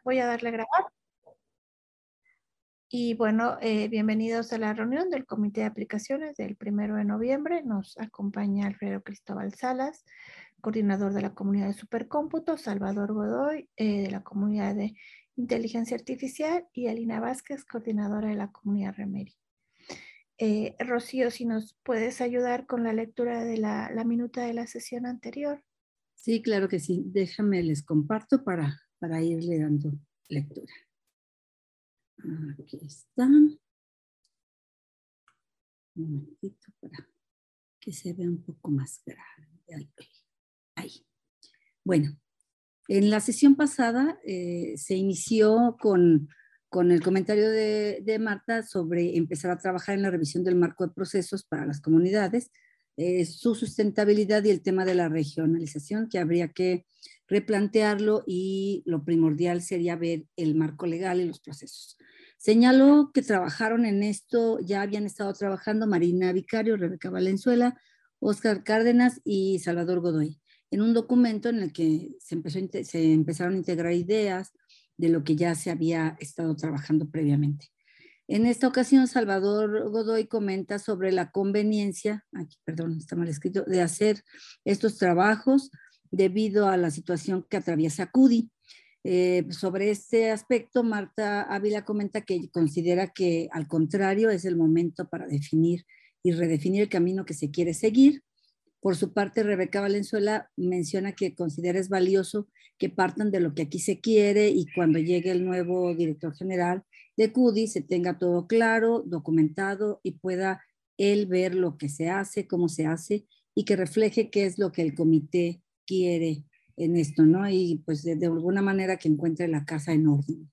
Voy a darle a grabar. Y bueno, bienvenidos a la reunión del Comité de Aplicaciones del 1 de noviembre. Nos acompaña Alfredo Cristóbal Salas, coordinador de la comunidad de supercómputo, Salvador Godoy, de la comunidad de inteligencia artificial, y Alina Vázquez, coordinadora de la comunidad Remeri. Rocío, si nos puedes ayudar con la lectura de la minuta de la sesión anterior. Sí, claro que sí. Déjame, les comparto para irle dando lectura. Aquí está. Un momentito para que se vea un poco más grande. Ahí. Bueno, en la sesión pasada se inició con el comentario de Marta sobre empezar a trabajar en la revisión del marco de procesos para las comunidades, su sustentabilidad y el tema de la regionalización, que habría que replantearlo, y lo primordial sería ver el marco legal y los procesos. Señaló que trabajaron en esto, ya habían estado trabajando Marina Vicario, Rebeca Valenzuela, Óscar Cárdenas y Salvador Godoy, en un documento en el que se empezaron a integrar ideas de lo que ya se había estado trabajando previamente. En esta ocasión, Salvador Godoy comenta sobre la conveniencia, perdón, está mal escrito, de hacer estos trabajos debido a la situación que atraviesa CUDI. Sobre este aspecto, Marta Ávila comenta que considera que, al contrario, es el momento para definir y redefinir el camino que se quiere seguir. Por su parte, Rebeca Valenzuela menciona que considera es valioso que partan de lo que aquí se quiere, y cuando llegue el nuevo director general de CUDI se tenga todo claro, documentado, y pueda él ver lo que se hace, cómo se hace, y que refleje qué es lo que el comité quiere en esto, ¿no? Y pues de alguna manera que encuentre la casa en orden.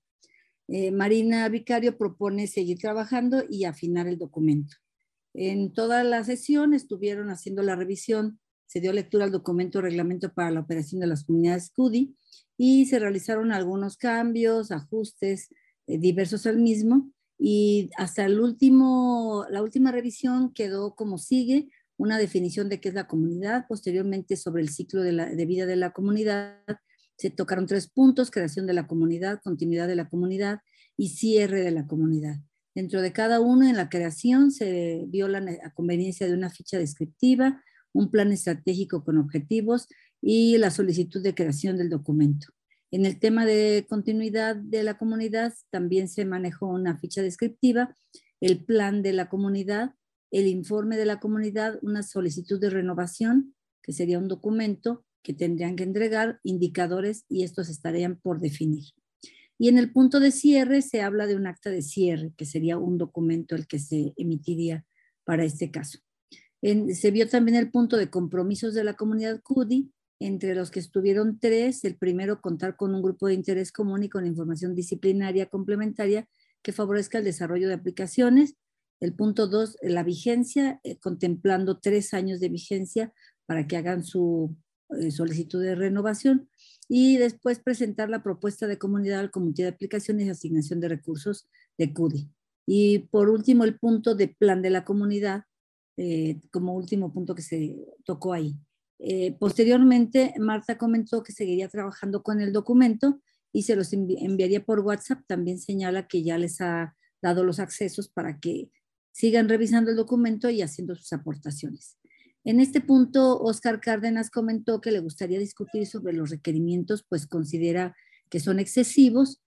Marina Vicario propone seguir trabajando y afinar el documento. En toda la sesión estuvieron haciendo la revisión, se dio lectura al documento Reglamento para la Operación de las Comunidades CUDI, y se realizaron algunos cambios, ajustes diversos al mismo, y hasta la última revisión quedó como sigue: una definición de qué es la comunidad, posteriormente sobre el ciclo de vida de la comunidad. Se tocaron 3 puntos: creación de la comunidad, continuidad de la comunidad y cierre de la comunidad. Dentro de cada uno, en la creación, se vio la conveniencia de una ficha descriptiva, un plan estratégico con objetivos y la solicitud de creación del documento. En el tema de continuidad de la comunidad, también se manejó una ficha descriptiva, el plan de la comunidad, el informe de la comunidad, una solicitud de renovación, que sería un documento que tendrían que entregar, indicadores, y estos estarían por definir. Y en el punto de cierre se habla de un acta de cierre, que sería un documento el que se emitiría para este caso. Se vio también el punto de compromisos de la comunidad CUDI, entre los que estuvieron 3. El primero, contar con un grupo de interés común y con información disciplinaria complementaria que favorezca el desarrollo de aplicaciones. El punto 2, la vigencia, contemplando 3 años de vigencia para que hagan su solicitud de renovación. Y después presentar la propuesta de comunidad al Comité de Aplicaciones y Asignación de Recursos de CUDI. Y por último, el punto de plan de la comunidad, como último punto que se tocó ahí. Posteriormente, Marta comentó que seguiría trabajando con el documento y se los enviaría por WhatsApp. También señala que ya les ha dado los accesos para que sigan revisando el documento y haciendo sus aportaciones. En este punto, Óscar Cárdenas comentó que le gustaría discutir sobre los requerimientos, pues considera que son excesivos.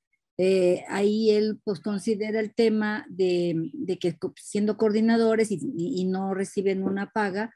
Ahí él pues considera el tema de que siendo coordinadores y no reciben una paga,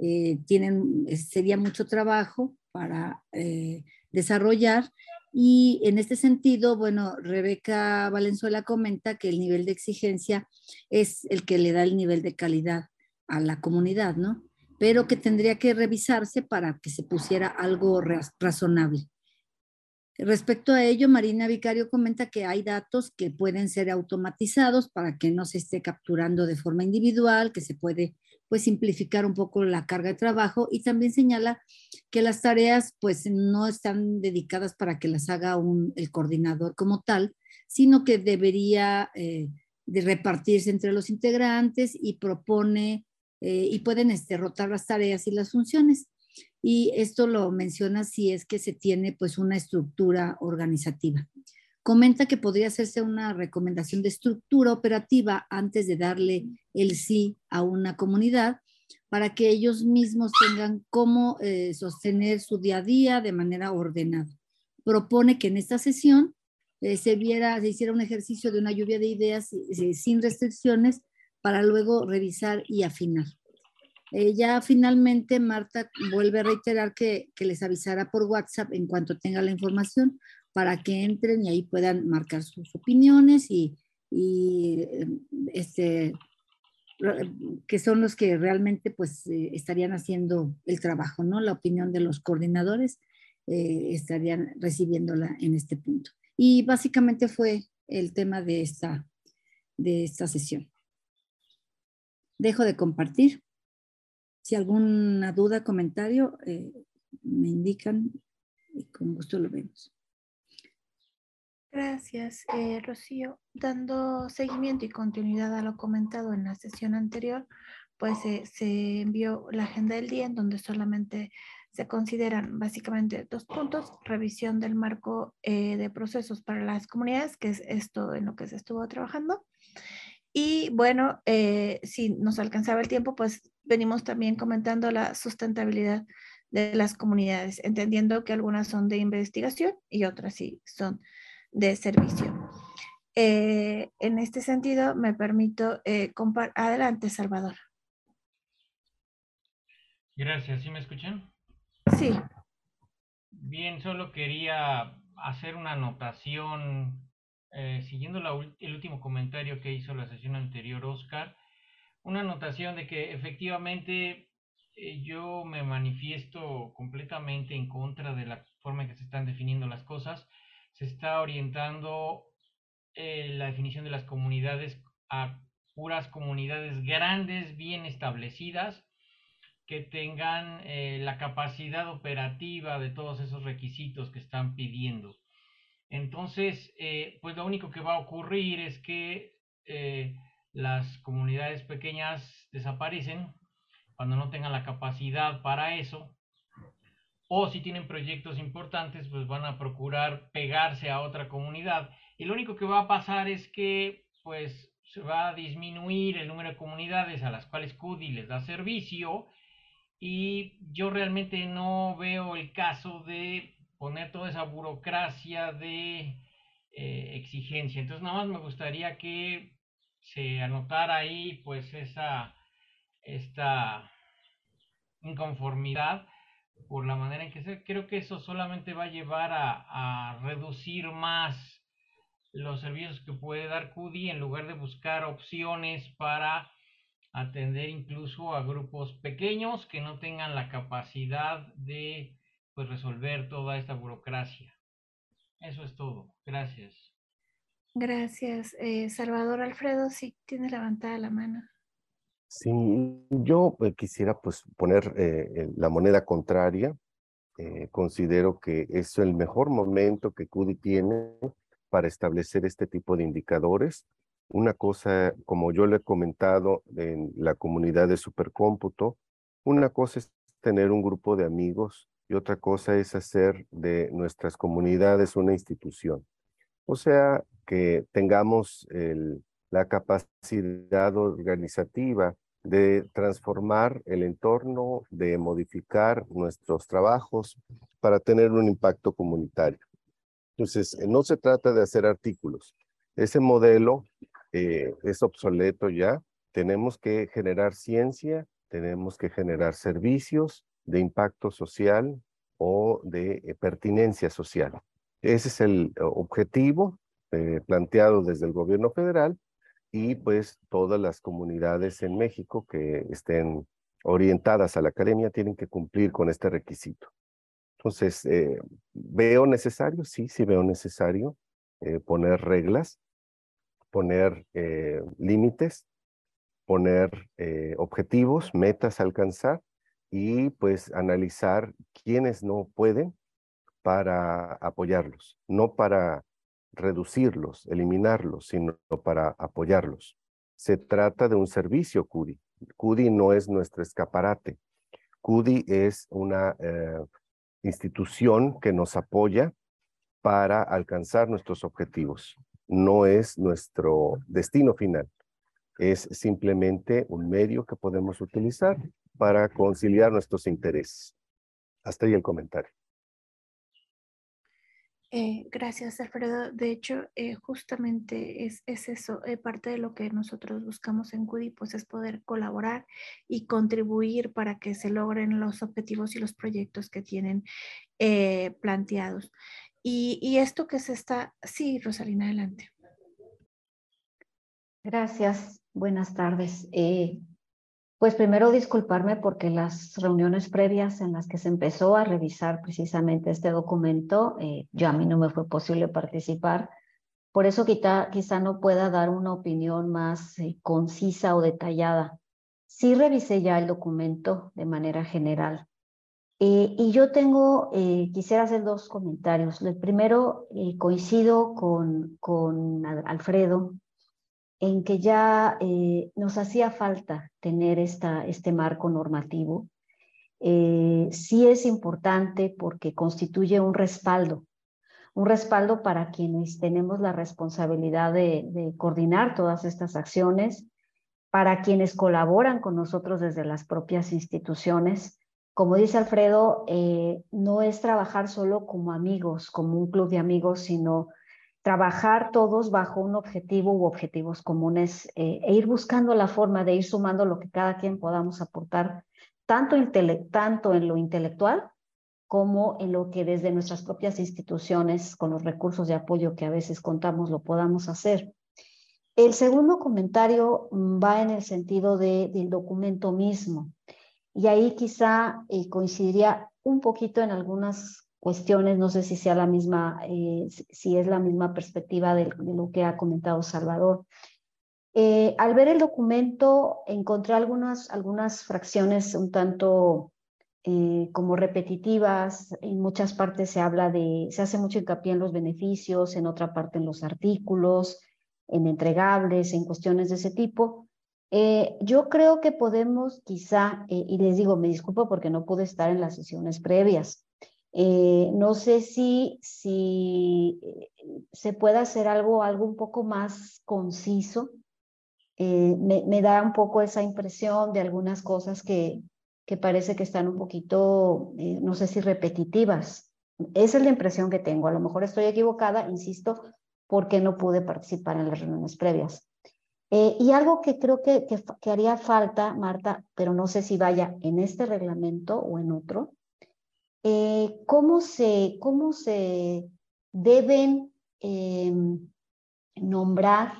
sería mucho trabajo para desarrollar. Y en este sentido, bueno, Rebeca Valenzuela comenta que el nivel de exigencia es el que le da el nivel de calidad a la comunidad, ¿no? Pero que tendría que revisarse para que se pusiera algo razonable. Respecto a ello, Marina Vicario comenta que hay datos que pueden ser automatizados para que no se esté capturando de forma individual, que se puede pues simplificar un poco la carga de trabajo, y también señala que las tareas pues no están dedicadas para que las haga el coordinador como tal, sino que debería de repartirse entre los integrantes, y propone y pueden rotar las tareas y las funciones. Y esto lo menciona si es que se tiene pues una estructura organizativa. comenta que podría hacerse una recomendación de estructura operativa antes de darle el sí a una comunidad para que ellos mismos tengan cómo sostener su día a día de manera ordenada. Propone que en esta sesión se hiciera un ejercicio de una lluvia de ideas sin restricciones para luego revisar y afinar. Ya finalmente Marta vuelve a reiterar que les avisará por WhatsApp en cuanto tenga la información para que entren y ahí puedan marcar sus opiniones y que son los que realmente pues estarían haciendo el trabajo, ¿no? La opinión de los coordinadores estarían recibiéndola en este punto. Y básicamente fue el tema de esta sesión. Dejo de compartir. Si alguna duda, comentario, me indican y con gusto lo vemos. Gracias, Rocío. Dando seguimiento y continuidad a lo comentado en la sesión anterior, pues se envió la agenda del día en donde solamente se consideran básicamente 2 puntos: revisión del marco de procesos para las comunidades, que es esto en lo que se estuvo trabajando. Y bueno, si nos alcanzaba el tiempo, pues venimos también comentando la sustentabilidad de las comunidades, entendiendo que algunas son de investigación y otras sí son de servicio. En este sentido, me permito adelante, Salvador. Gracias, ¿sí me escuchan? Sí. Bien, solo quería hacer una anotación, siguiendo el último comentario que hizo la sesión anterior, Oscar, una anotación de que efectivamente yo me manifiesto completamente en contra de la forma en que se están definiendo las cosas. Se está orientando la definición de las comunidades a puras comunidades grandes, bien establecidas, que tengan la capacidad operativa de todos esos requisitos que están pidiendo. Entonces, pues lo único que va a ocurrir es que las comunidades pequeñas desaparecen cuando no tengan la capacidad para eso, o si tienen proyectos importantes, pues van a procurar pegarse a otra comunidad. Y lo único que va a pasar es que pues se va a disminuir el número de comunidades a las cuales CUDI les da servicio, y yo realmente no veo el caso de poner toda esa burocracia de exigencia. Entonces nada más me gustaría que se anotara ahí pues esta inconformidad por la manera en que se, creo que eso solamente va a llevar a reducir más los servicios que puede dar CUDI en lugar de buscar opciones para atender incluso a grupos pequeños que no tengan la capacidad de pues resolver toda esta burocracia. Eso es todo. Gracias. Gracias, Salvador. Alfredo, sí tiene levantada la mano. Sí, yo quisiera pues poner la moneda contraria. Considero que es el mejor momento que CUDI tiene para establecer este tipo de indicadores. Una cosa, como yo le he comentado en la comunidad de Supercómputo, una cosa es tener un grupo de amigos y otra cosa es hacer de nuestras comunidades una institución. O sea, que tengamos la capacidad organizativa de transformar el entorno, de modificar nuestros trabajos para tener un impacto comunitario. Entonces, no se trata de hacer artículos. Ese modelo es obsoleto ya. Tenemos que generar ciencia, tenemos que generar servicios de impacto social o de pertinencia social. Ese es el objetivo planteado desde el gobierno federal, y pues todas las comunidades en México que estén orientadas a la academia tienen que cumplir con este requisito. Entonces, ¿veo necesario? Sí, sí veo necesario poner reglas, poner límites, poner objetivos, metas a alcanzar, y pues analizar quiénes no pueden para apoyarlos, no para reducirlos, eliminarlos, sino para apoyarlos. Se trata de un servicio CUDI. CUDI no es nuestro escaparate. CUDI es una institución que nos apoya para alcanzar nuestros objetivos. No es nuestro destino final. Es simplemente un medio que podemos utilizar para conciliar nuestros intereses. Hasta ahí el comentario. Gracias, Alfredo. De hecho, justamente es eso, parte de lo que nosotros buscamos en CUDI, pues es poder colaborar y contribuir para que se logren los objetivos y los proyectos que tienen planteados. Y esto que se está... Sí, Rosalina, adelante. Gracias, buenas tardes. Pues primero disculparme porque las reuniones previas en las que se empezó a revisar precisamente este documento, yo a mí no me fue posible participar, por eso quizá no pueda dar una opinión más concisa o detallada. Sí revisé ya el documento de manera general y yo quisiera hacer dos comentarios. El primero, coincido con Alfredo en que ya nos hacía falta tener este marco normativo. Sí es importante porque constituye un respaldo para quienes tenemos la responsabilidad de coordinar todas estas acciones, para quienes colaboran con nosotros desde las propias instituciones. Como dice Alfredo, no es trabajar solo como amigos, como un club de amigos, sino trabajar todos bajo un objetivo u objetivos comunes e ir buscando la forma de ir sumando lo que cada quien podamos aportar, tanto en lo intelectual como en lo que desde nuestras propias instituciones, con los recursos de apoyo que a veces contamos, lo podamos hacer. El segundo comentario va en el sentido del documento mismo. Y ahí quizá coincidiría un poquito en algunas cuestiones, no sé si sea la misma, si es la misma perspectiva de lo que ha comentado Salvador. Al ver el documento encontré algunas fracciones un tanto como repetitivas. En muchas partes se hace mucho hincapié en los beneficios, en otra parte en los artículos, en entregables, en cuestiones de ese tipo. Yo creo que podemos quizá, y les digo, me disculpo porque no pude estar en las sesiones previas. No sé si se puede hacer algo un poco más conciso. Me da un poco esa impresión de algunas cosas que parece que están un poquito, no sé si repetitivas. Esa es la impresión que tengo. A lo mejor estoy equivocada, insisto, porque no pude participar en las reuniones previas. Y algo que creo que haría falta, Marta, pero no sé si vaya en este reglamento o en otro, ¿cómo se deben nombrar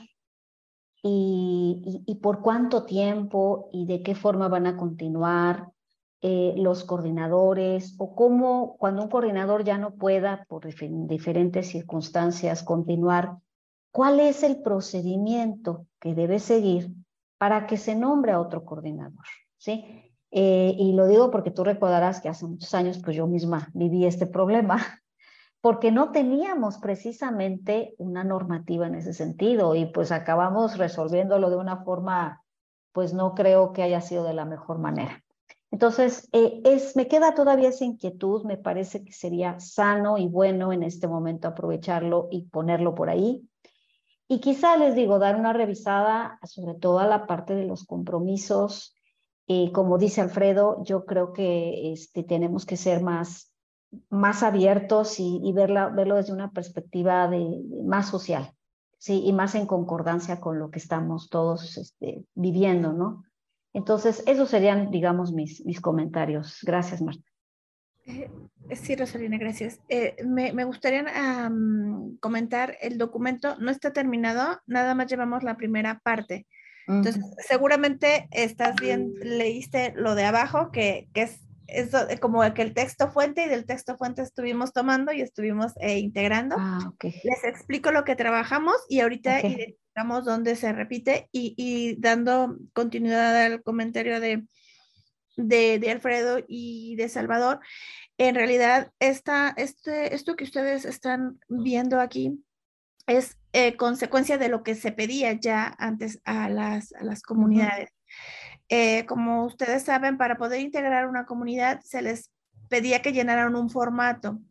y por cuánto tiempo y de qué forma van a continuar los coordinadores, o cómo cuando un coordinador ya no pueda por diferentes circunstancias continuar, cuál es el procedimiento que debe seguir para que se nombre a otro coordinador, ¿sí? Y lo digo porque tú recordarás que hace muchos años pues yo misma viví este problema porque no teníamos precisamente una normativa en ese sentido y pues acabamos resolviéndolo de una forma, pues no creo que haya sido de la mejor manera. Entonces, me queda todavía esa inquietud, me parece que sería sano y bueno en este momento aprovecharlo y ponerlo por ahí. Y quizá les digo, dar una revisada sobre todo a la parte de los compromisos. Como dice Alfredo, yo creo que tenemos que ser más abiertos y verlo desde una perspectiva más social, ¿sí? Y más en concordancia con lo que estamos todos viviendo, ¿no? Entonces, esos serían, digamos, mis comentarios. Gracias, Marta. Sí, Rosalina, gracias. Me gustaría comentar, el documento no está terminado, nada más llevamos la primera parte. Entonces, seguramente estás bien, leíste lo de abajo, que es como que el texto fuente, y del texto fuente estuvimos tomando y estuvimos integrando. Okay. Les explico lo que trabajamos y ahorita identificamos dónde se repite y dando continuidad al comentario de Alfredo y de Salvador. En realidad, esto que ustedes están viendo aquí es consecuencia de lo que se pedía ya antes a las comunidades. Como ustedes saben, para poder integrar una comunidad se les pedía que llenaran un formato.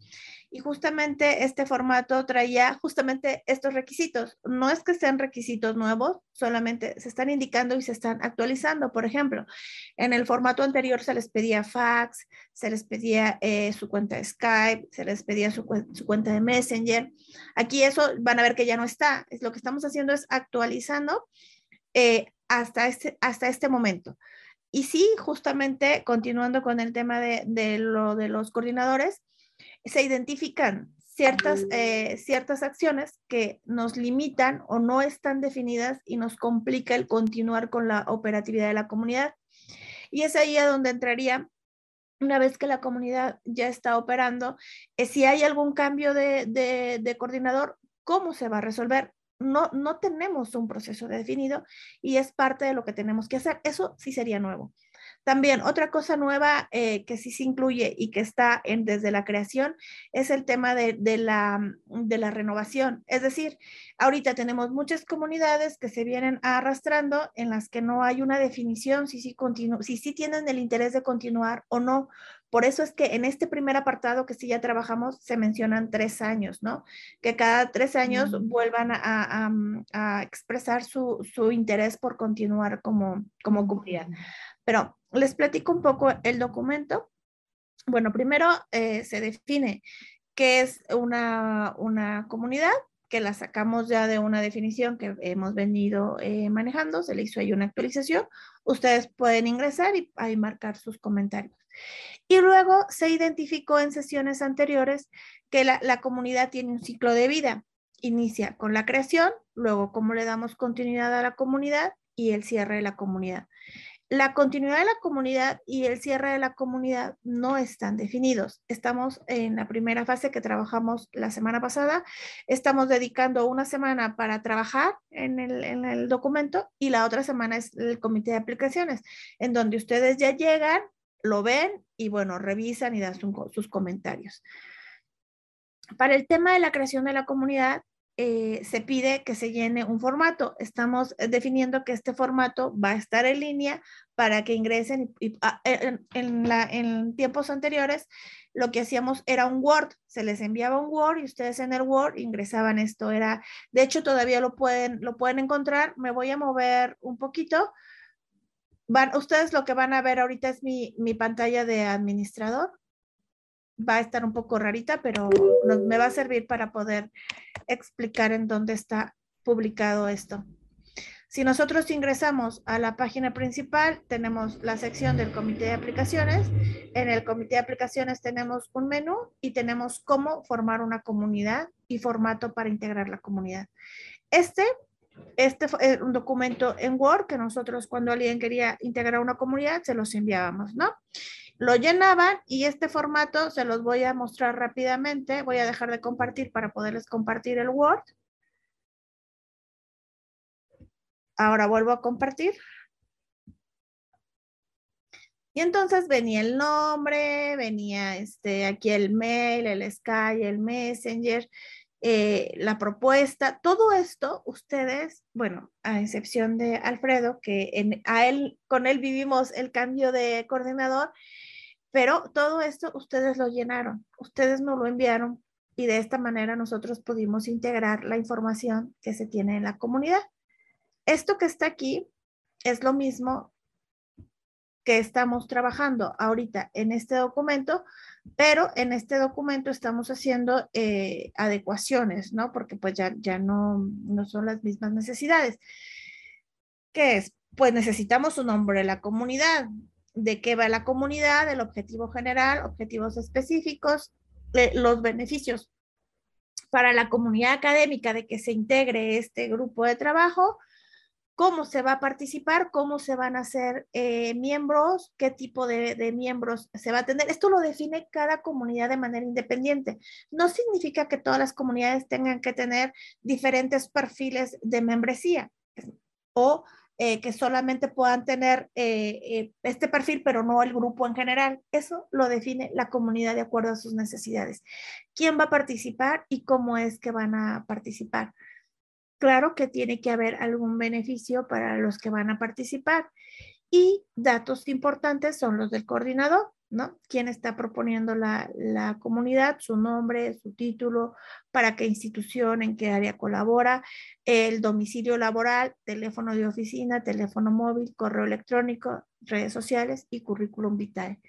Y justamente este formato traía justamente estos requisitos. No es que sean requisitos nuevos, solamente se están indicando y se están actualizando. Por ejemplo, en el formato anterior se les pedía fax, se les pedía su cuenta de Skype, se les pedía su cuenta de Messenger. Aquí eso van a ver que ya no está. Lo que estamos haciendo es actualizando hasta este momento. Y sí, justamente continuando con el tema de los coordinadores, se identifican ciertas acciones que nos limitan o no están definidas y nos complica el continuar con la operatividad de la comunidad. Y es ahí a donde entraría, una vez que la comunidad ya está operando, si hay algún cambio de coordinador, ¿cómo se va a resolver? No tenemos un proceso definido y es parte de lo que tenemos que hacer. Eso sí sería nuevo. También otra cosa nueva que sí se incluye y que está desde la creación es el tema de la renovación. Es decir, ahorita tenemos muchas comunidades que se vienen arrastrando en las que no hay una definición si sí tienen el interés de continuar o no. Por eso es que en este primer apartado que sí ya trabajamos se mencionan 3 años, ¿no? Que cada 3 años vuelvan a expresar su interés por continuar como comunidad. Pero les platico un poco el documento. Bueno, primero se define qué es una comunidad, que la sacamos ya de una definición que hemos venido manejando, se le hizo ahí una actualización. Ustedes pueden ingresar y ahí marcar sus comentarios. Y luego se identificó en sesiones anteriores que la comunidad tiene un ciclo de vida. Inicia con la creación, luego cómo le damos continuidad a la comunidad y el cierre de la comunidad. La continuidad de la comunidad y el cierre de la comunidad no están definidos. Estamos en la primera fase que trabajamos la semana pasada. Estamos dedicando una semana para trabajar en el documento y la otra semana es el comité de aplicaciones, en donde ustedes ya llegan, lo ven y bueno, revisan y dan sus comentarios. Para el tema de la creación de la comunidad, se pide que se llene un formato. Estamos definiendo que este formato va a estar en línea para que ingresen. En tiempos anteriores, lo que hacíamos era un Word. Se les enviaba un Word y ustedes en el Word ingresaban esto. De hecho, todavía lo pueden encontrar. Me voy a mover un poquito. Ustedes lo que van a ver ahorita es mi pantalla de administrador. Va a estar un poco rarita, pero me va a servir para poder explicar en dónde está publicado esto. Si nosotros ingresamos a la página principal, tenemos la sección del comité de aplicaciones. En el comité de aplicaciones tenemos un menú y tenemos cómo formar una comunidad y formato para integrar la comunidad. Este es un documento en Word que nosotros cuando alguien quería integrar una comunidad se los enviábamos, ¿no? Lo llenaban y este formato se los voy a mostrar rápidamente. Voy a dejar de compartir para poderles compartir el Word. Ahora vuelvo a compartir. Y entonces venía el nombre, venía aquí el mail, el Skype, el Messenger, la propuesta. Todo esto ustedes, bueno, a excepción de Alfredo, que con él vivimos el cambio de coordinador, pero todo esto ustedes lo llenaron, ustedes nos lo enviaron y de esta manera nosotros pudimos integrar la información que se tiene en la comunidad. Esto que está aquí es lo mismo que estamos trabajando ahorita en este documento, pero en este documento estamos haciendo adecuaciones, ¿no? Porque pues ya no son las mismas necesidades. ¿Qué es? Pues necesitamos un nombre de la comunidad, de qué va la comunidad, el objetivo general, objetivos específicos, los beneficios para la comunidad académica de que se integre este grupo de trabajo, cómo se va a participar, cómo se van a hacer miembros, qué tipo de miembros se va a tener. Esto lo define cada comunidad de manera independiente. No significa que todas las comunidades tengan que tener diferentes perfiles de membresía o que solamente puedan tener este perfil, pero no el grupo en general. Eso lo define la comunidad de acuerdo a sus necesidades. ¿Quién va a participar y cómo es que van a participar? Claro que tiene que haber algún beneficio para los que van a participar. Y datos importantes son los del coordinador. ¿no? ¿Quién está proponiendo la comunidad? Su nombre, su título, para qué institución, en qué área colabora, el domicilio laboral, teléfono de oficina, teléfono móvil, correo electrónico, redes sociales y currículum vitae.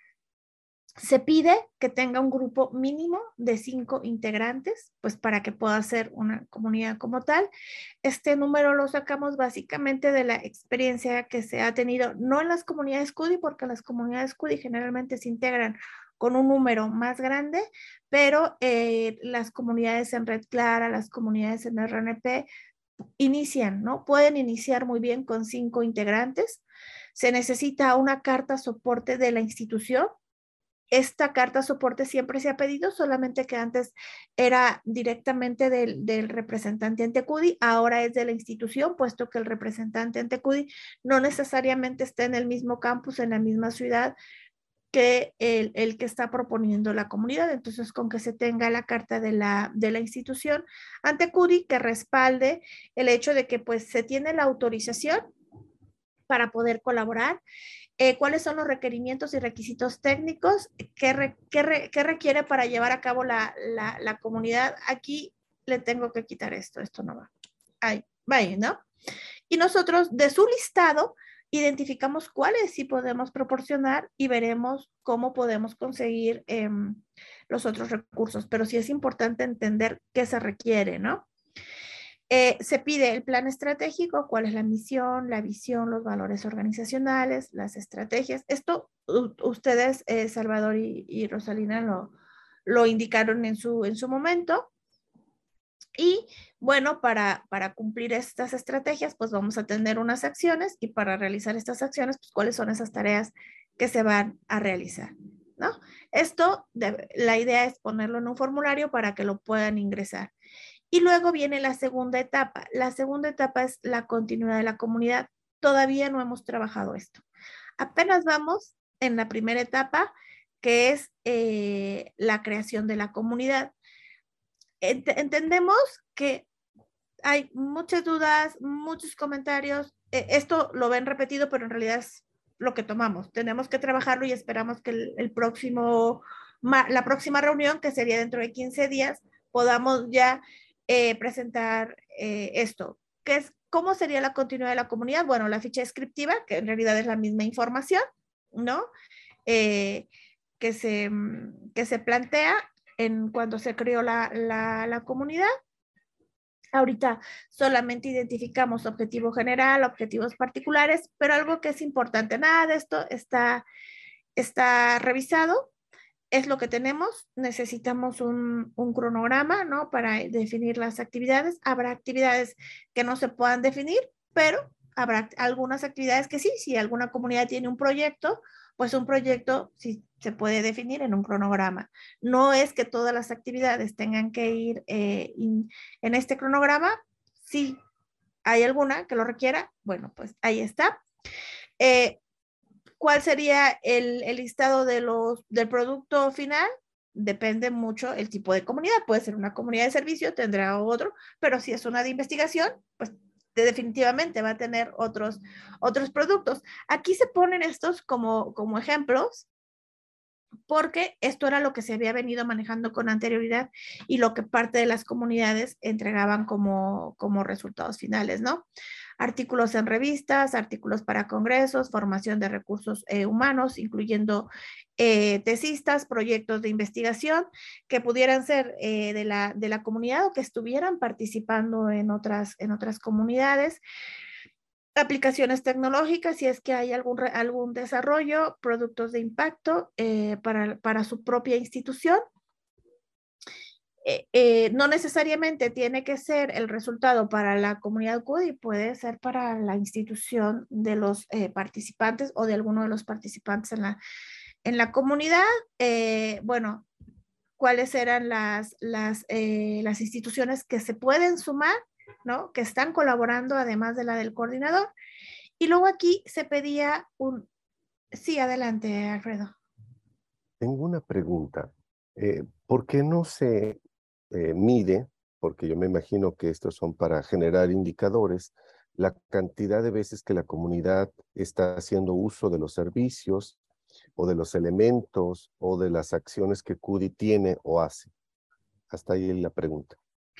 Se pide que tenga un grupo mínimo de 5 integrantes, pues para que pueda ser una comunidad como tal. Este número lo sacamos básicamente de la experiencia que se ha tenido, no en las comunidades CUDI, porque las comunidades CUDI generalmente se integran con un número más grande, pero las comunidades en Red Clara, las comunidades en RNP, inician, ¿no? Pueden iniciar muy bien con 5 integrantes. Se necesita una carta soporte de la institución. Esta carta soporte siempre se ha pedido, solamente que antes era directamente del representante ante CUDI, ahora es de la institución, puesto que el representante ante CUDI no necesariamente está en el mismo campus, en la misma ciudad que el que está proponiendo la comunidad. Entonces, con que se tenga la carta de la institución ante CUDI que respalde el hecho de que pues se tiene la autorización para poder colaborar. ¿Cuáles son los requerimientos y requisitos técnicos? ¿Qué requiere para llevar a cabo la comunidad? Aquí le tengo que quitar esto no va. Ahí, vaya, ¿no? Y nosotros de su listado identificamos cuáles sí podemos proporcionar y veremos cómo podemos conseguir los otros recursos, pero sí es importante entender qué se requiere, ¿no? Se pide el plan estratégico, cuál es la misión, la visión, los valores organizacionales, las estrategias. Esto ustedes, Salvador y Rosalina, lo indicaron en su momento. Y bueno, para cumplir estas estrategias, pues vamos a tener unas acciones y para realizar estas acciones, pues cuáles son esas tareas que se van a realizar, ¿no? Esto, la idea es ponerlo en un formulario para que lo puedan ingresar. Y luego viene la segunda etapa. La segunda etapa es la continuidad de la comunidad. Todavía no hemos trabajado esto. Apenas vamos en la primera etapa, que es la creación de la comunidad. Entendemos que hay muchas dudas, muchos comentarios. Esto lo ven repetido, pero en realidad es lo que tomamos. Tenemos que trabajarlo y esperamos que la próxima reunión, que sería dentro de 15 días, podamos ya presentar esto. ¿Cómo sería la continuidad de la comunidad? Bueno, la ficha descriptiva, que en realidad es la misma información, ¿no? Que se plantea cuando se creó la comunidad. Ahorita solamente identificamos objetivo general, objetivos particulares, pero algo que es importante, nada de esto está revisado, es lo que tenemos. Necesitamos un cronograma, ¿no? Para definir las actividades. Habrá actividades que no se puedan definir, pero habrá algunas actividades que sí. Si alguna comunidad tiene un proyecto, pues un proyecto sí se puede definir en un cronograma. No es que todas las actividades tengan que ir en este cronograma. Si hay alguna que lo requiera, bueno, pues ahí está. ¿Cuál sería el listado del producto final? Depende mucho el tipo de comunidad. Puede ser una comunidad de servicio, tendrá otro, pero si es una de investigación, pues definitivamente va a tener otros productos. Aquí se ponen estos como ejemplos, porque esto era lo que se había venido manejando con anterioridad y lo que parte de las comunidades entregaban como resultados finales, ¿no? Artículos en revistas, artículos para congresos, formación de recursos humanos, incluyendo tesistas, proyectos de investigación que pudieran ser de la comunidad o que estuvieran participando en otras comunidades. Aplicaciones tecnológicas, si es que hay algún desarrollo, productos de impacto para su propia institución. No necesariamente tiene que ser el resultado para la comunidad CUDI, puede ser para la institución de los participantes o de alguno de los participantes en la comunidad. Bueno, cuáles eran las instituciones que se pueden sumar, ¿no? Que están colaborando además de la del coordinador. Y luego aquí se pedía Sí, adelante, Alfredo. Tengo una pregunta. ¿Por qué no se mide, porque yo me imagino que estos son para generar indicadores, la cantidad de veces que la comunidad está haciendo uso de los servicios o de los elementos o de las acciones que CUDI tiene o hace. Hasta ahí la pregunta.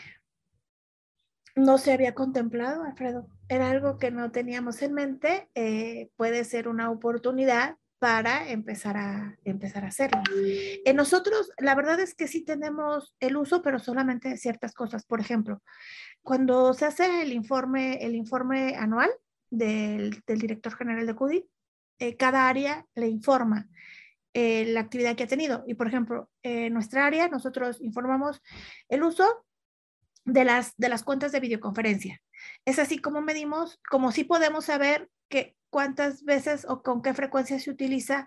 No se había contemplado, Alfredo. Era algo que no teníamos en mente. Puede ser una oportunidad para empezar a hacerlo. Nosotros, la verdad es que sí tenemos el uso, pero solamente de ciertas cosas. Por ejemplo, cuando se hace el informe anual del director general de CUDI, cada área le informa la actividad que ha tenido. Y por ejemplo, en nuestra área, nosotros informamos el uso de las cuentas de videoconferencia. Es así como medimos, como sí podemos saber cuántas veces o con qué frecuencia se utiliza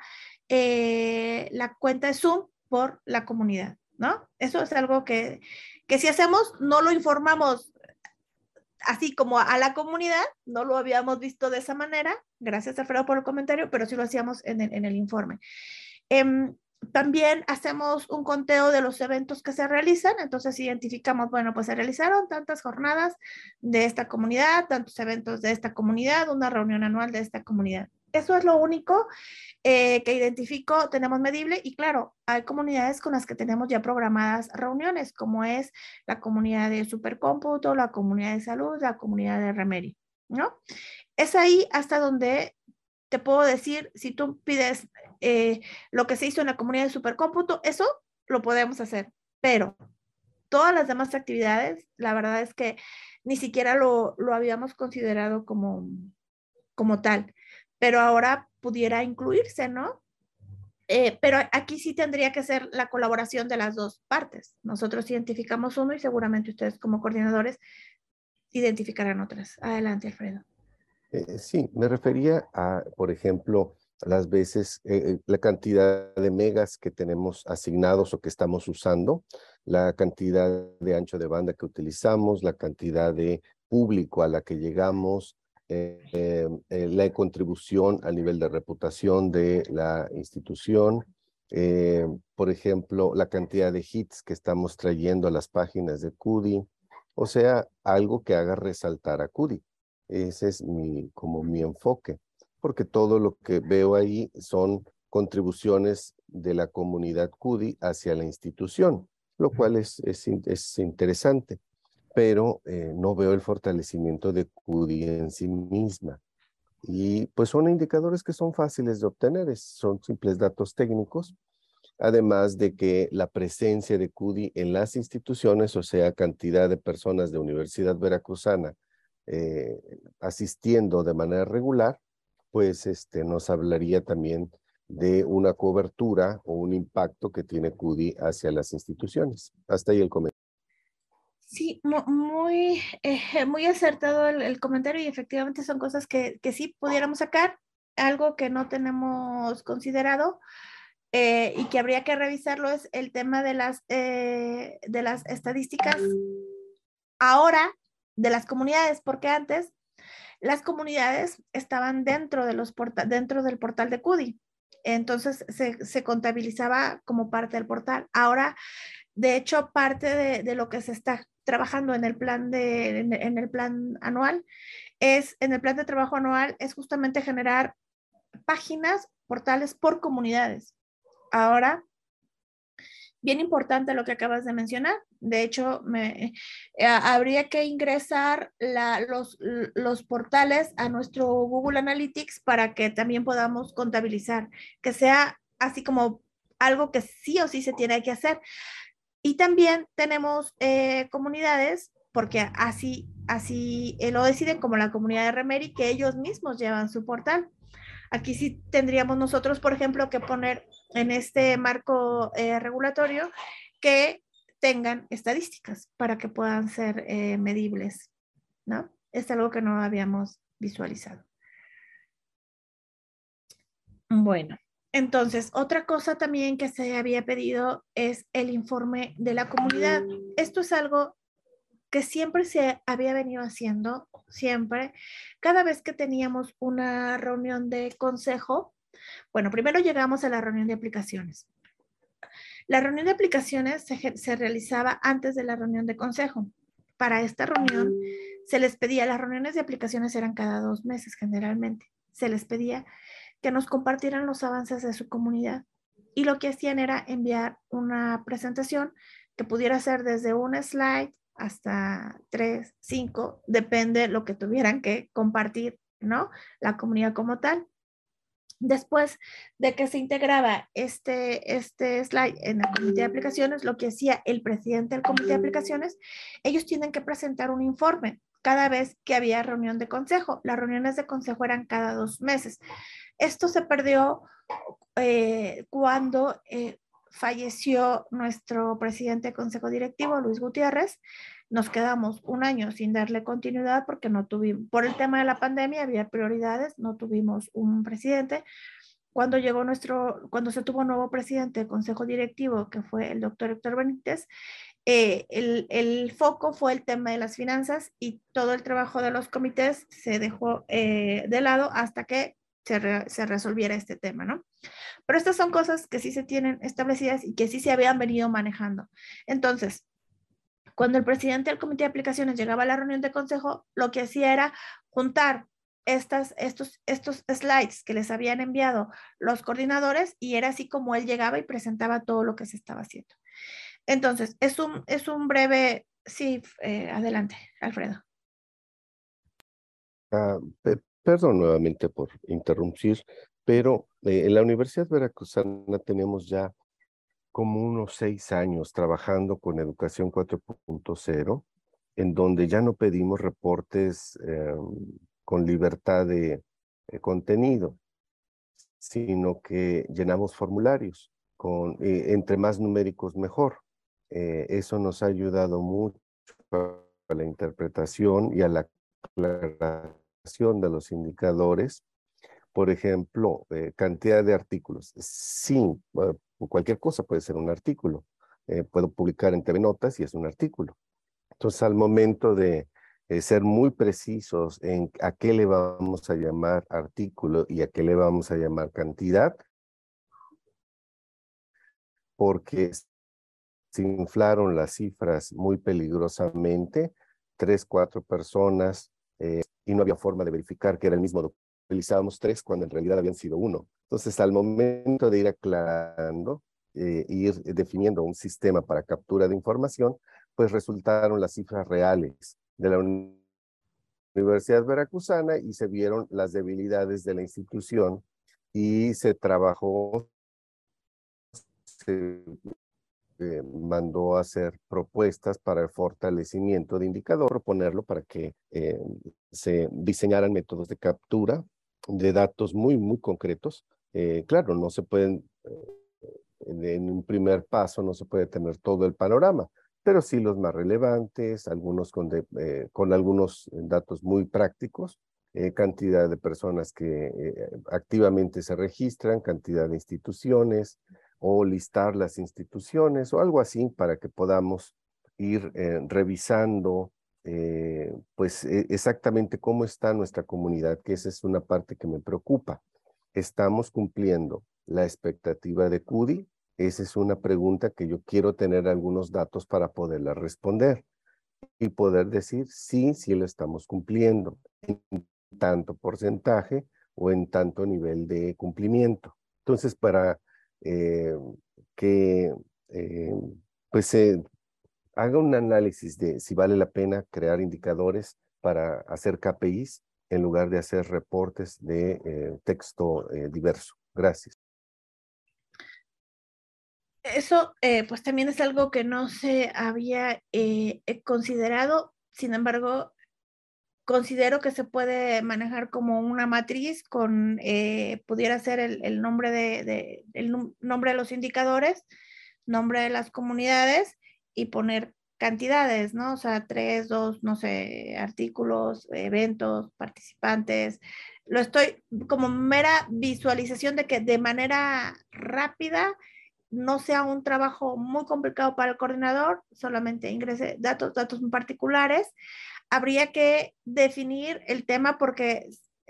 la cuenta de Zoom por la comunidad, ¿no? Eso es algo que si hacemos, no lo informamos así como a la comunidad, no lo habíamos visto de esa manera, gracias Alfredo por el comentario, pero sí lo hacíamos en el informe. También hacemos un conteo de los eventos que se realizan, entonces identificamos, bueno, pues se realizaron tantas jornadas de esta comunidad, tantos eventos de esta comunidad, una reunión anual de esta comunidad. Eso es lo único que identifico, tenemos medible y claro, hay comunidades con las que tenemos ya programadas reuniones, como es la comunidad de Supercómputo, la comunidad de salud, la comunidad de Remedy, ¿no? Es ahí hasta donde te puedo decir, si tú pides lo que se hizo en la comunidad de Supercómputo, eso lo podemos hacer, pero todas las demás actividades, la verdad es que ni siquiera lo habíamos considerado como tal, pero ahora pudiera incluirse, ¿no? Pero aquí sí tendría que ser la colaboración de las dos partes. Nosotros identificamos uno y seguramente ustedes como coordinadores identificarán otras. Adelante, Alfredo. Sí, me refería a, por ejemplo, las veces, la cantidad de megas que tenemos asignados o que estamos usando, la cantidad de ancho de banda que utilizamos, la cantidad de público a la que llegamos, la contribución a nivel de reputación de la institución, por ejemplo, la cantidad de hits que estamos trayendo a las páginas de CUDI, o sea, algo que haga resaltar a CUDI. Ese es como mi enfoque, porque todo lo que veo ahí son contribuciones de la comunidad CUDI hacia la institución, lo cual es interesante, pero no veo el fortalecimiento de CUDI en sí misma. Y pues son indicadores que son fáciles de obtener, son simples datos técnicos, además de que la presencia de CUDI en las instituciones, o sea, cantidad de personas de Universidad Veracruzana, asistiendo de manera regular, pues nos hablaría también de una cobertura o un impacto que tiene CUDI hacia las instituciones. Hasta ahí el comentario. Sí, muy acertado el comentario y efectivamente son cosas que sí pudiéramos sacar, algo que no tenemos considerado y que habría que revisarlo es el tema de las estadísticas ahora de las comunidades, porque antes las comunidades estaban dentro del portal de CUDI. Entonces se contabilizaba como parte del portal. Ahora, de hecho, parte de lo que se está trabajando en el plan anual en el plan de trabajo anual es justamente generar páginas, portales por comunidades. Ahora, bien importante lo que acabas de mencionar. De hecho, habría que ingresar los portales a nuestro Google Analytics para que también podamos contabilizar, que sea así como algo que sí o sí se tiene que hacer. Y también tenemos comunidades, porque así lo deciden, como la comunidad de Remedy, que ellos mismos llevan su portal. Aquí sí tendríamos nosotros, por ejemplo, que poner en este marco regulatorio que tengan estadísticas para que puedan ser medibles, ¿no? Es algo que no habíamos visualizado. Bueno, entonces, otra cosa también que se había pedido es el informe de la comunidad. Esto es algo que siempre se había venido haciendo, siempre, cada vez que teníamos una reunión de consejo. Bueno, primero llegamos a la reunión de aplicaciones. La reunión de aplicaciones se realizaba antes de la reunión de consejo. Para esta reunión se les pedía, las reuniones de aplicaciones eran cada 2 meses generalmente, se les pedía que nos compartieran los avances de su comunidad. Y lo que hacían era enviar una presentación que pudiera ser desde un slide hasta 3, 5, depende lo que tuvieran que compartir, ¿no? La comunidad como tal. Después de que se integraba este slide en el comité de aplicaciones, lo que hacía el presidente del comité de aplicaciones, ellos tienen que presentar un informe cada vez que había reunión de consejo. Las reuniones de consejo eran cada 2 meses. Esto se perdió cuando falleció nuestro presidente de consejo directivo, Luis Gutiérrez. Nos quedamos un año sin darle continuidad porque no tuvimos, por el tema de la pandemia había prioridades, no tuvimos un presidente. Cuando se tuvo un nuevo presidente de consejo directivo, que fue el doctor Héctor Benítez, el foco fue el tema de las finanzas y todo el trabajo de los comités se dejó de lado hasta que se resolviera este tema, ¿no? Pero estas son cosas que sí se tienen establecidas y que sí se habían venido manejando. Entonces, cuando el presidente del comité de aplicaciones llegaba a la reunión de consejo, lo que hacía era juntar estos slides que les habían enviado los coordinadores y era así como él llegaba y presentaba todo lo que se estaba haciendo. Entonces, es un breve, sí, adelante, Alfredo. Perdón nuevamente por interrumpir, pero en la Universidad Veracruzana tenemos ya como unos 6 años trabajando con Educación 4.0, en donde ya no pedimos reportes con libertad de contenido, sino que llenamos formularios, entre más numéricos mejor. Eso nos ha ayudado mucho a la interpretación y a la aclaración de los indicadores. Por ejemplo, cantidad de artículos. Sí, cualquier cosa puede ser un artículo. Puedo publicar en TV Notas y es un artículo. Entonces, al momento de ser muy precisos en a qué le vamos a llamar artículo y a qué le vamos a llamar cantidad, porque se inflaron las cifras muy peligrosamente, 3, 4 personas, y no había forma de verificar que era el mismo documento. Utilizábamos 3 cuando en realidad habían sido 1. Entonces, al momento de ir aclarando, ir definiendo un sistema para captura de información, pues resultaron las cifras reales de la Universidad Veracruzana y se vieron las debilidades de la institución y se trabajó, se mandó a hacer propuestas para el fortalecimiento de indicador, proponerlo para que se diseñaran métodos de captura de datos muy, muy concretos. Claro, no se pueden, en un primer paso no se puede tener todo el panorama, pero sí los más relevantes, algunos con algunos datos muy prácticos, cantidad de personas que activamente se registran, cantidad de instituciones, o listar las instituciones o algo así para que podamos ir revisando pues exactamente cómo está nuestra comunidad, que esa es una parte que me preocupa. ¿Estamos cumpliendo la expectativa de CUDI? Esa es una pregunta que yo quiero tener algunos datos para poderla responder y poder decir sí lo estamos cumpliendo en tanto porcentaje o en tanto nivel de cumplimiento. Entonces, para que pues se haga un análisis de si vale la pena crear indicadores para hacer KPIs en lugar de hacer reportes de texto diverso. Gracias. Eso pues también es algo que no se había considerado, sin embargo, considero que se puede manejar como una matriz con, pudiera ser el nombre nombre de los indicadores, nombre de las comunidades y poner cantidades, ¿no? O sea, 3, 2, no sé, artículos, eventos, participantes. Lo estoy como mera visualización de que de manera rápida no sea un trabajo muy complicado para el coordinador, solamente ingrese datos muy particulares. Habría que definir el tema porque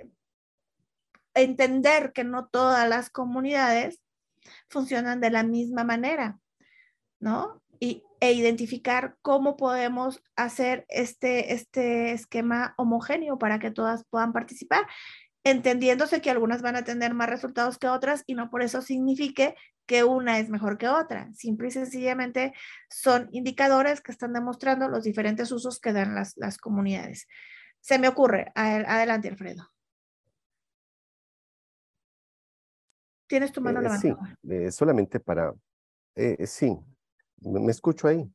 entender que no todas las comunidades funcionan de la misma manera, ¿no? E identificar cómo podemos hacer este esquema homogéneo para que todas puedan participar. entendiéndose que algunas van a tener más resultados que otras y no por eso signifique que una es mejor que otra. Simple y sencillamente son indicadores que están demostrando los diferentes usos que dan las comunidades. Se me ocurre. Adelante, Alfredo. Tienes tu mano levantada. Sí, solamente para... sí, me escucho ahí.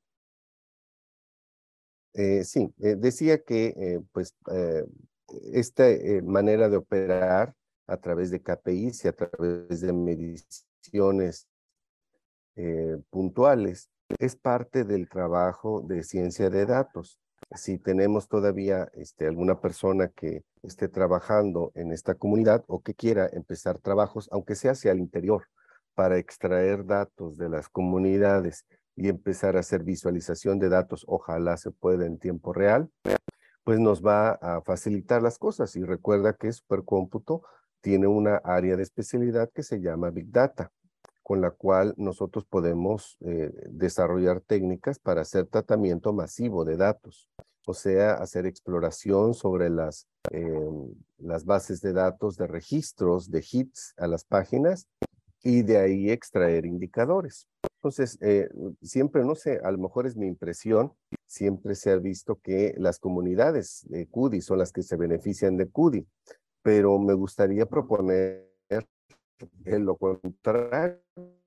Sí, decía que pues esta manera de operar a través de KPIs y a través de mediciones puntuales es parte del trabajo de ciencia de datos. Si tenemos todavía alguna persona que esté trabajando en esta comunidad o que quiera empezar trabajos, aunque sea hacia el interior, para extraer datos de las comunidades y empezar a hacer visualización de datos, ojalá se pueda en tiempo real, pues nos va a facilitar las cosas. Y recuerda que Supercómputo tiene una área de especialidad que se llama Big Data, con la cual nosotros podemos desarrollar técnicas para hacer tratamiento masivo de datos, o sea, hacer exploración sobre las bases de datos de registros de hits a las páginas y de ahí extraer indicadores. Entonces, siempre, no sé, a lo mejor es mi impresión, siempre se ha visto que las comunidades de CUDI son las que se benefician de CUDI, pero me gustaría proponer lo contrario,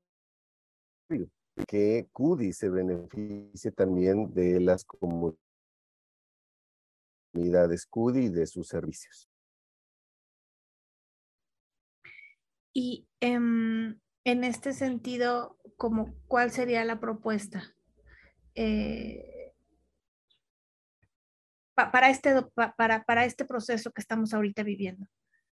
que CUDI se beneficie también de las comunidades CUDI y de sus servicios. Y en este sentido, ¿cuál sería la propuesta para este proceso que estamos ahorita viviendo?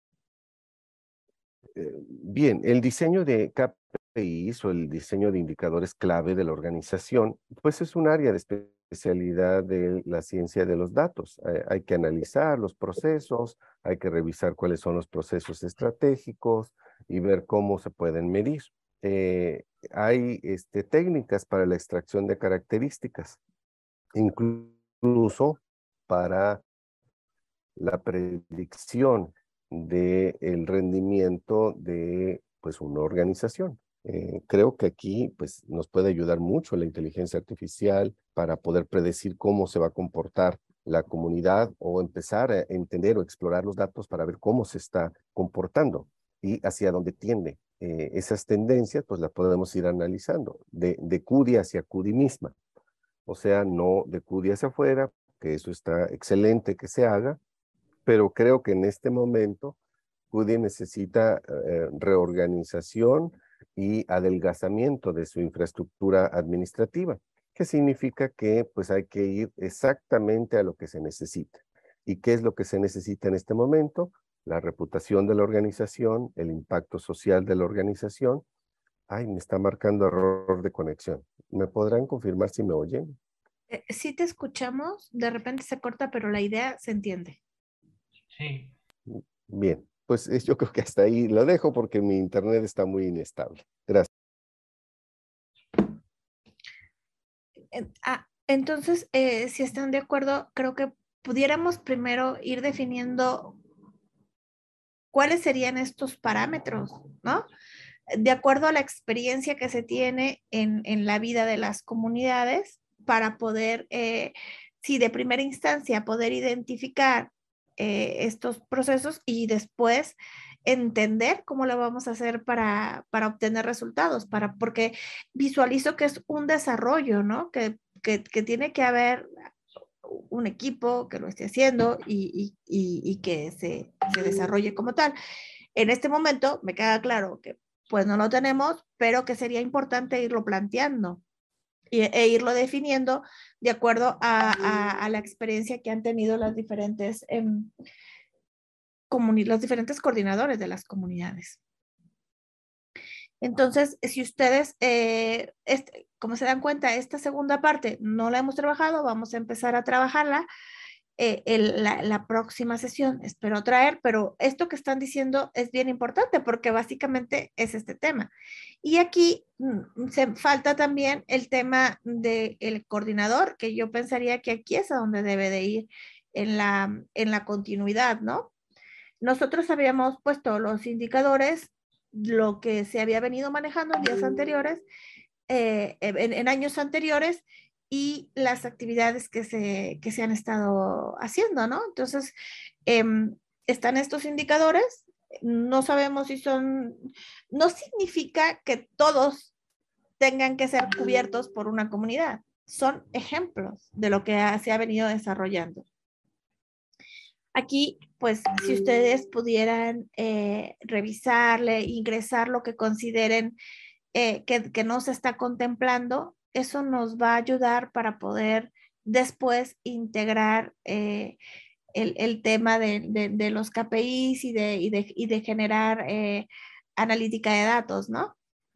Bien, el diseño de KPIs o el diseño de indicadores clave de la organización, pues es un área de especialidad de la ciencia de los datos. Hay que analizar los procesos, hay que revisar cuáles son los procesos estratégicos y ver cómo se pueden medir. Hay técnicas para la extracción de características, incluso para la predicción del rendimiento de pues una organización. Creo que aquí pues nos puede ayudar mucho la inteligencia artificial para poder predecir cómo se va a comportar la comunidad o empezar a entender o explorar los datos para ver cómo se está comportando y hacia dónde tiende. Esas tendencias pues las podemos ir analizando de CUDI hacia CUDI misma. O sea, no de CUDI hacia afuera, que eso está excelente que se haga, pero creo que en este momento CUDI necesita reorganización y adelgazamiento de su infraestructura administrativa, que significa que pues hay que ir exactamente a lo que se necesita. ¿Y qué es lo que se necesita en este momento? La reputación de la organización, el impacto social de la organización. Ay, me está marcando error de conexión. ¿Me podrán confirmar si me oyen? Sí te escuchamos, de repente se corta, pero la idea se entiende. Sí. Bien, pues yo creo que hasta ahí lo dejo porque mi internet está muy inestable. Gracias. Entonces, si están de acuerdo, creo que pudiéramos primero ir definiendo cuáles serían estos parámetros, ¿no? De acuerdo a la experiencia que se tiene en la vida de las comunidades para poder, sí, de primera instancia, poder identificar estos procesos y después entender cómo lo vamos a hacer para obtener resultados, porque visualizo que es un desarrollo, ¿no? Que tiene que haber un equipo que lo esté haciendo y que se desarrolle como tal. En este momento me queda claro que pues no lo tenemos, pero que sería importante irlo planteando e irlo definiendo de acuerdo a la experiencia que han tenido los diferentes coordinadores de las comunidades. Entonces, si ustedes, como se dan cuenta, esta segunda parte no la hemos trabajado, vamos a empezar a trabajarla la próxima sesión. Espero traer, pero esto que están diciendo es bien importante porque básicamente es este tema. Y aquí se falta también el tema del coordinador, que yo pensaría que aquí es a donde debe de ir en la continuidad, ¿no? nosotros habíamos puesto los indicadores, lo que se había venido manejando en días anteriores, en años anteriores, y las actividades que se han estado haciendo, ¿no? Entonces, están estos indicadores, no sabemos si son, no significa que todos tengan que ser cubiertos por una comunidad, son ejemplos de lo que se ha venido desarrollando. Aquí, pues, si ustedes pudieran revisarle, ingresar lo que consideren que no se está contemplando, eso nos va a ayudar para poder después integrar el tema de los KPIs y de generar analítica de datos, ¿no?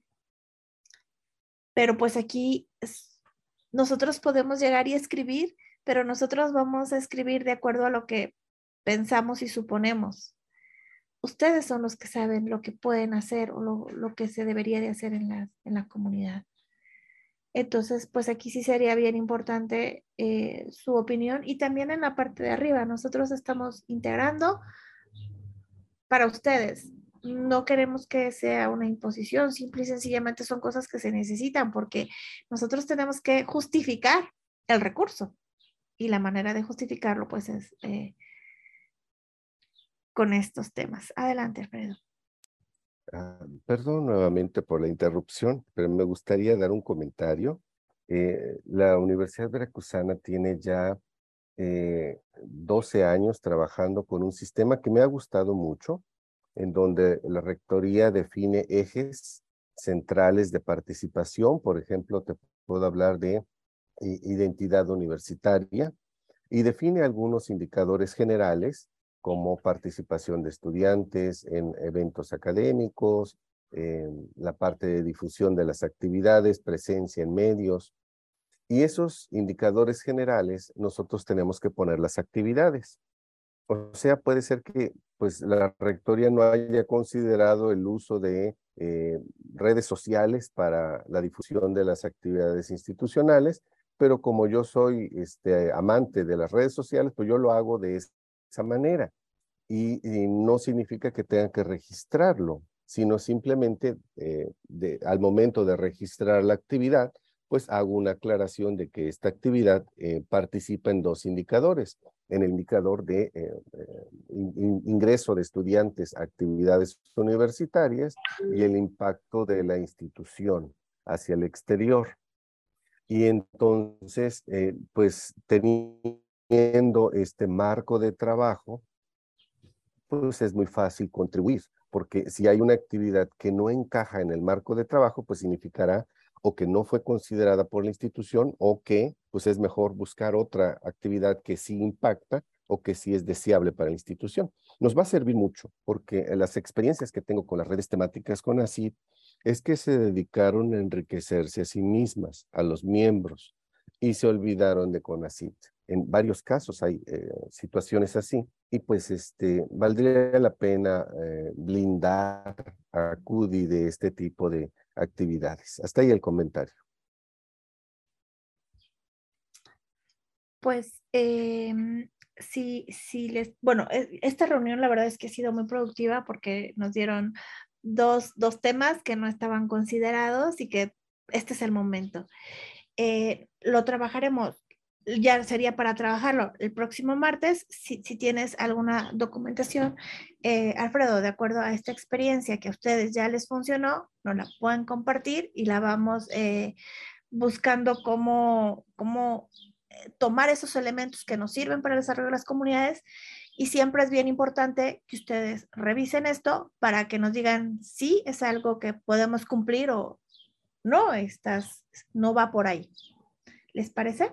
Pero pues aquí nosotros podemos llegar y escribir, pero nosotros vamos a escribir de acuerdo a lo que pensamos y suponemos. Ustedes son los que saben lo que pueden hacer o lo que se debería de hacer en la comunidad. Entonces, pues aquí sí sería bien importante su opinión, y también en la parte de arriba. Nosotros estamos integrando para ustedes. No queremos que sea una imposición, simple y sencillamente son cosas que se necesitan porque nosotros tenemos que justificar el recurso, y la manera de justificarlo pues es con estos temas. Adelante, Alfredo. Perdón nuevamente por la interrupción, pero me gustaría dar un comentario. La Universidad Veracruzana tiene ya 12 años trabajando con un sistema que me ha gustado mucho, en donde la rectoría define ejes centrales de participación. Por ejemplo, te puedo hablar de identidad universitaria, y define algunos indicadores generales como participación de estudiantes en eventos académicos, la parte de difusión de las actividades, presencia en medios. Y esos indicadores generales nosotros tenemos que poner las actividades. O sea, puede ser que pues, la rectoría no haya considerado el uso de redes sociales para la difusión de las actividades institucionales, pero como yo soy amante de las redes sociales, pues yo lo hago de esa manera. Y no significa que tengan que registrarlo, sino simplemente al momento de registrar la actividad, pues hago una aclaración de que esta actividad participa en dos indicadores: en el indicador de ingreso de estudiantes a actividades universitarias y el impacto de la institución hacia el exterior. Y entonces, pues teniendo este marco de trabajo, pues es muy fácil contribuir, porque si hay una actividad que no encaja en el marco de trabajo, pues significará o que no fue considerada por la institución, o que pues es mejor buscar otra actividad que sí impacta o que sí es deseable para la institución. Nos va a servir mucho, porque las experiencias que tengo con las redes temáticas con CONACYT es que se dedicaron a enriquecerse a sí mismas, a los miembros, y se olvidaron de CONACYT. En varios casos hay situaciones así, y pues valdría la pena blindar a CUDI de este tipo de actividades. Hasta ahí el comentario. Pues bueno, esta reunión la verdad es que ha sido muy productiva porque nos dieron dos temas que no estaban considerados y que este es el momento. Lo trabajaremos, ya sería para trabajarlo el próximo martes. Si tienes alguna documentación, Alfredo, de acuerdo a esta experiencia que a ustedes ya les funcionó, nos la pueden compartir y la vamos buscando cómo tomar esos elementos que nos sirven para el desarrollo de las comunidades. Y siempre es bien importante que ustedes revisen esto para que nos digan si es algo que podemos cumplir o no, no va por ahí. ¿Les parece?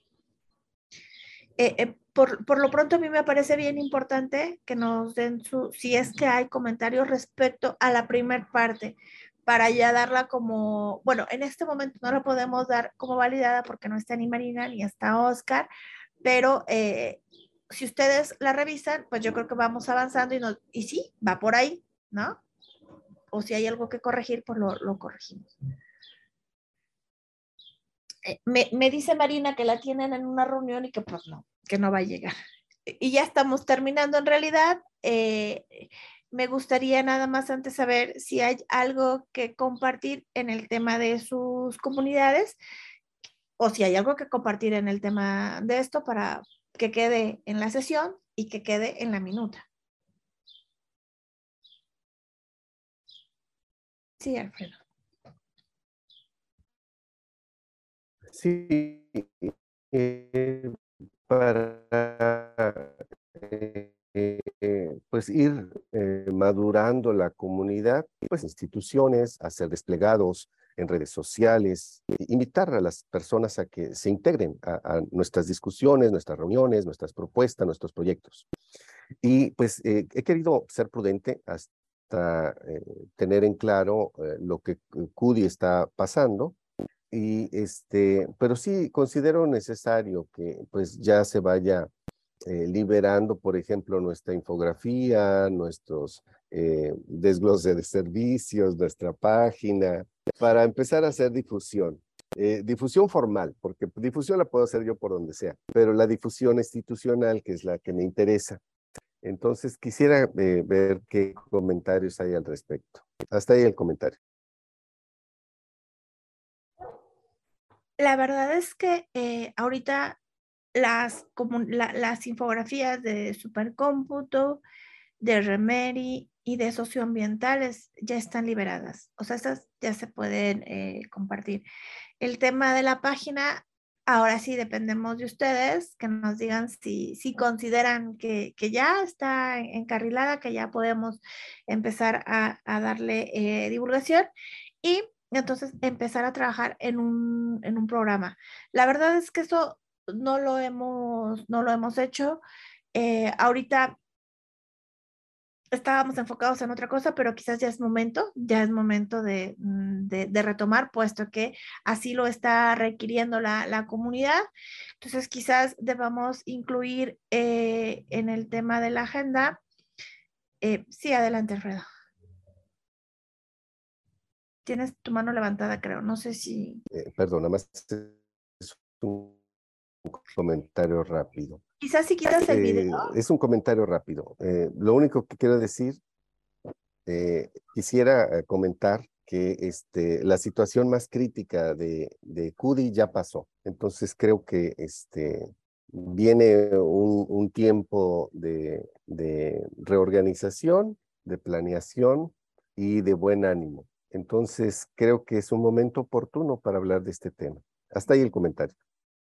Por lo pronto a mí me parece bien importante que nos den si es que hay comentarios respecto a la primer parte, para ya darla como, bueno, en este momento no la podemos dar como validada porque no está ni Marina ni está Oscar, pero si ustedes la revisan, pues yo creo que vamos avanzando y sí, va por ahí, ¿no? O si hay algo que corregir, pues lo corregimos. Me dice Marina que la tienen en una reunión y que pues no, que no va a llegar. y ya estamos terminando en realidad. Me gustaría nada más antes saber si hay algo que compartir en el tema de sus comunidades o si hay algo que compartir en el tema de esto para que quede en la sesión y que quede en la minuta. Sí, Alfredo. Sí, para pues ir madurando la comunidad, pues instituciones, hacer desplegados en redes sociales, invitar a las personas a que se integren a nuestras discusiones, nuestras reuniones, nuestras propuestas, nuestros proyectos. Y pues he querido ser prudente hasta tener en claro lo que CUDI está pasando. Y pero sí considero necesario que pues ya se vaya liberando, por ejemplo, nuestra infografía, nuestros desglose de servicios, nuestra página, para empezar a hacer difusión. Difusión formal, porque difusión la puedo hacer yo por donde sea, pero la difusión institucional, que es la que me interesa. Entonces quisiera ver qué comentarios hay al respecto. Hasta ahí el comentario. La verdad es que ahorita las infografías de Supercómputo, de Remedy y de socioambientales ya están liberadas. O sea, esas ya se pueden compartir. El tema de la página, ahora sí dependemos de ustedes, que nos digan si consideran que ya está encarrilada, que ya podemos empezar a darle divulgación y entonces empezar a trabajar en un programa. La verdad es que eso no lo hemos hecho. Ahorita estábamos enfocados en otra cosa, pero quizás ya es momento de retomar, puesto que así lo está requiriendo la comunidad. Entonces, quizás debamos incluir en el tema de la agenda. Sí, adelante, Alfredo. Tienes tu mano levantada, creo. No sé si... Perdón, nada más es un comentario rápido. Quizás si quitas el video. Es un comentario rápido. Lo único que quiero decir, quisiera comentar que la situación más crítica de CUDI ya pasó. Entonces creo que viene un tiempo de reorganización, de planeación y de buen ánimo. Entonces creo que es un momento oportuno para hablar de este tema. Hasta ahí el comentario.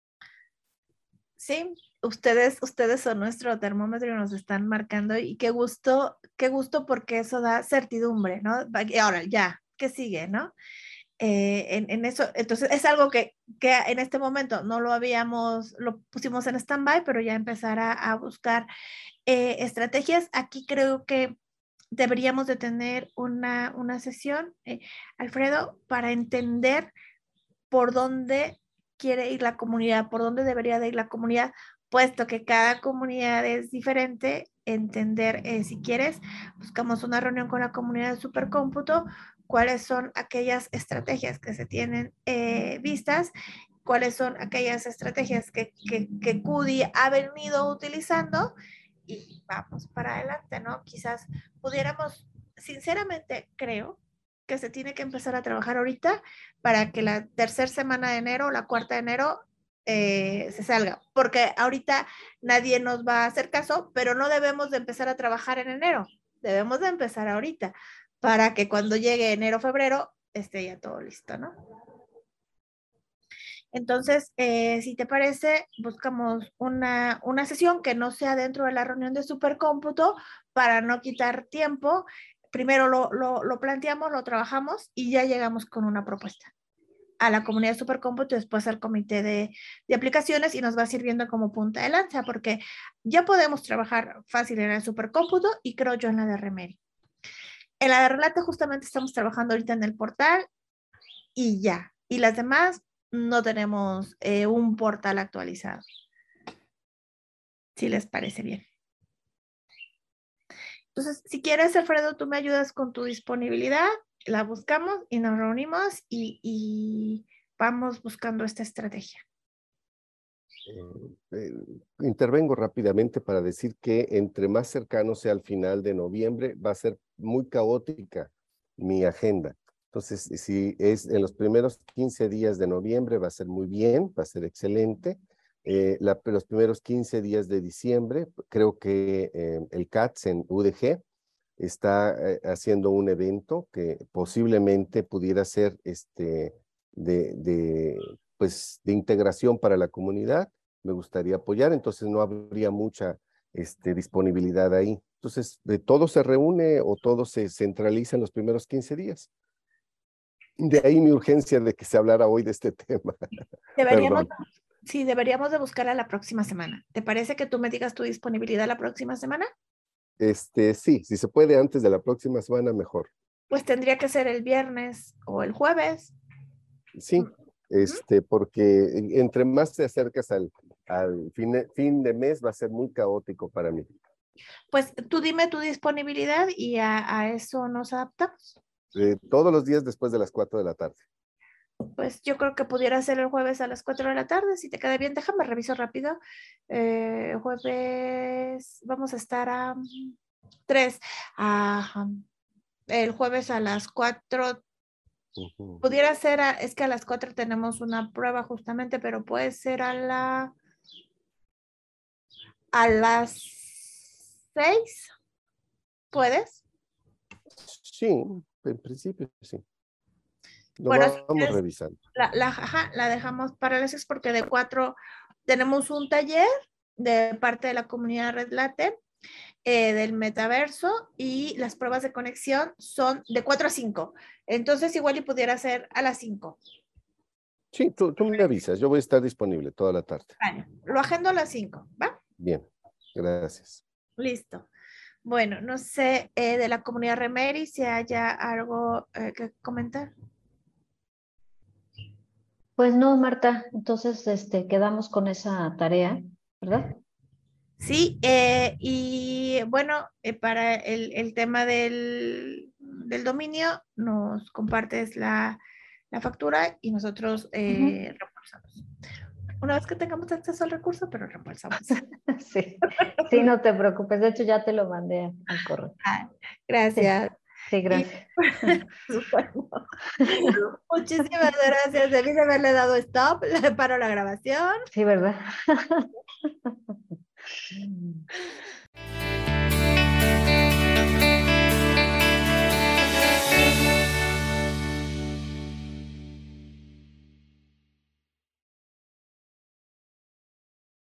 Sí, ustedes son nuestro termómetro y nos están marcando y qué gusto porque eso da certidumbre, ¿no? Y ahora ya, ¿qué sigue, no? En eso, entonces es algo que en este momento no lo pusimos en stand-by, pero ya empezar a buscar estrategias. Aquí creo que deberíamos de tener una sesión, Alfredo, para entender por dónde quiere ir la comunidad, por dónde debería de ir la comunidad, puesto que cada comunidad es diferente, entender, si quieres, buscamos una reunión con la comunidad de Supercómputo, cuáles son aquellas estrategias que se tienen vistas, cuáles son aquellas estrategias que CUDI ha venido utilizando y vamos para adelante, ¿no? Quizás pudiéramos, sinceramente creo que se tiene que empezar a trabajar ahorita para que la tercera semana de enero, la cuarta de enero, se salga, porque ahorita nadie nos va a hacer caso, pero no debemos de empezar a trabajar en enero, debemos de empezar ahorita, para que cuando llegue enero, febrero, esté ya todo listo, ¿no? Entonces, si te parece, buscamos una sesión que no sea dentro de la reunión de Supercómputo para no quitar tiempo. Primero lo planteamos, lo trabajamos y ya llegamos con una propuesta a la comunidad de Supercómputo y después al comité de aplicaciones y nos va sirviendo como punta de lanza porque ya podemos trabajar fácil en el Supercómputo y creo yo en la de Remedy. En la de Relate justamente estamos trabajando ahorita en el portal y ya. Y las demás no tenemos un portal actualizado. Si les parece bien. Entonces, si quieres, Alfredo, tú me ayudas con tu disponibilidad, la buscamos y nos reunimos y vamos buscando esta estrategia. intervengo rápidamente para decir que entre más cercano sea al final de noviembre, va a ser muy caótica mi agenda. Entonces, si es en los primeros 15 días de noviembre, va a ser muy bien, va a ser excelente. Los primeros 15 días de diciembre, creo que el CATS en UDG está haciendo un evento que posiblemente pudiera ser pues, de integración para la comunidad. Me gustaría apoyar, entonces no habría mucha disponibilidad ahí. Entonces, de todo se reúne o todo se centraliza en los primeros 15 días. De ahí mi urgencia de que se hablara hoy de este tema. Deberíamos, Perdón. sí, deberíamos de buscar a la próxima semana. ¿Te parece que tú me digas tu disponibilidad la próxima semana? Sí, si se puede antes de la próxima semana, mejor. Pues tendría que ser el viernes o el jueves. Sí, Ujú. porque entre más te acercas al fin de mes, va a ser muy caótico para mí. Pues tú dime tu disponibilidad y a eso nos adaptamos. Todos los días después de las 4 de la tarde. Pues yo creo que pudiera ser el jueves a las 4 de la tarde, si te queda bien, déjame reviso rápido. Jueves, vamos a estar a 3. Ajá. El jueves a las 4, pudiera ser, es que a las 4 tenemos una prueba justamente, pero puede ser a las 6, ¿puedes? Sí, en principio sí. Lo Bueno, si vamos quieres, revisando. ajá, la dejamos para las 6 porque de 4 tenemos un taller de parte de la comunidad Red Late del metaverso y las pruebas de conexión son de 4 a 5. Entonces igual y pudiera ser a las 5. Sí, tú me avisas, yo voy a estar disponible toda la tarde. Vale, lo agendo a las 5, ¿va? Bien, gracias. Listo. Bueno, no sé de la comunidad Remeri si haya algo que comentar. Pues no, Marta, entonces quedamos con esa tarea, ¿verdad? Sí, y bueno, para el tema del dominio, nos compartes la factura y nosotros reembolsamos. Una vez que tengamos acceso al recurso, pero reembolsamos. Sí, sí, no te preocupes, de hecho ya te lo mandé al correo. Ah, Sí, gracias. sí, Y, gracias. bueno, muchísimas gracias. Debí de haberle dado stop para la grabación. Sí, ¿verdad?